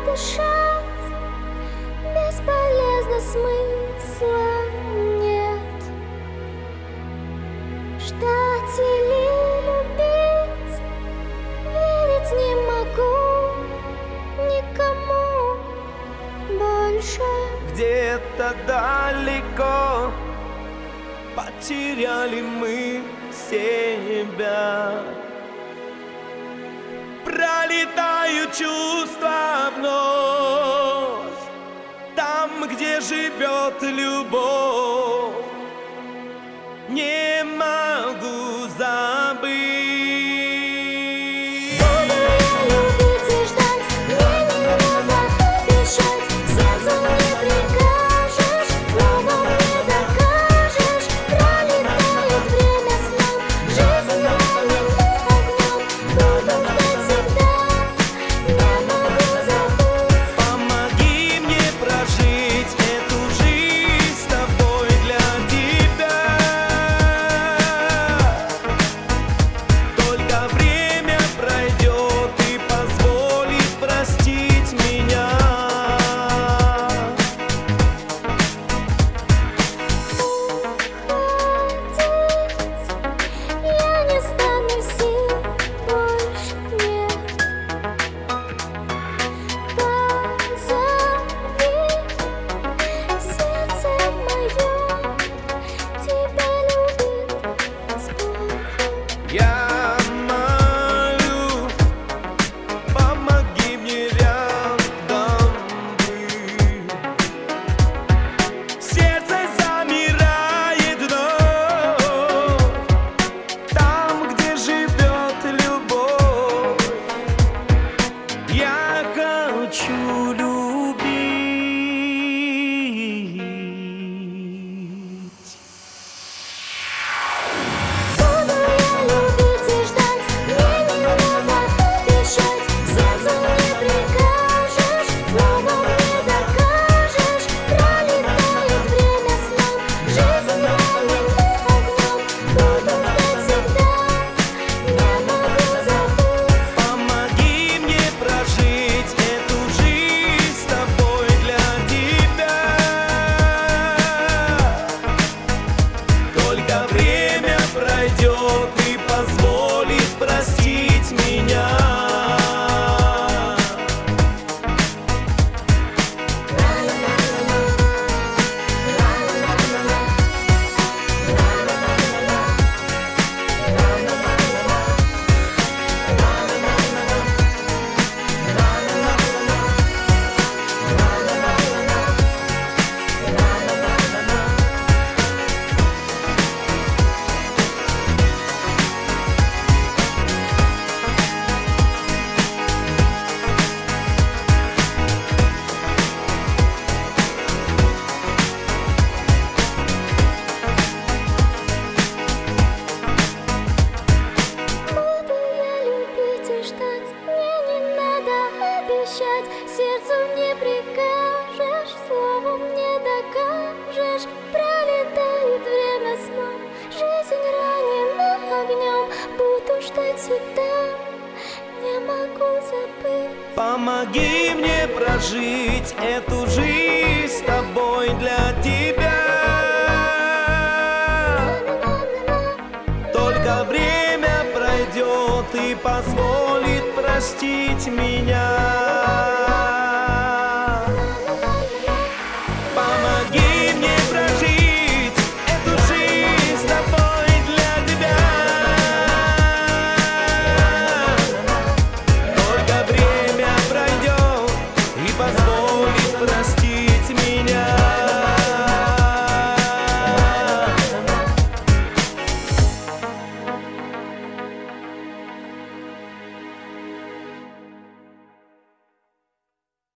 дышать, бесполезно, смысла нет. Ждать или любить, верить не могу никому больше. Где-то далеко потеряли мы себя. Пролетают чувства вновь там, где живет любовь. Не могу забыть. Буду я любить и ждать, мне не надо обещать. Сердцу не прикажешь, словом не докажешь. Пролетает время снов, жизнь ранит огнем. Буду ждать всегда, не могу забыть. Помоги мне прожить эту жизнь с тобой для тебя. Только время пройдет и позволит простить меня. Я не стану, сил больше нет. Позови, сердце мое тебя любит с болью. Я молю, помоги мне рядом быть. Сердце замирает вновь там, где живет любовь. Я хочу любить. Буду я любить и ждать, мне не надо обещать. Сердцу не прикажешь, словом не докажешь. Пролетает время снов, жизнь ранит огнем. Буду ждать всегда, не могу забыть. Помоги мне прожить эту жизнь с тобой для тебя. Только время пройдет и позволит простить меня. Буду я любить и ждать, мне не надо обещать. Сердцу не прикажешь, словом не докажешь. Пролетает время снов, жизнь ранена огнем. Буду ждать всегда, не могу забыть. Помоги мне прожить эту жизнь с тобой для тебя. Только время пройдет и позволит простить меня.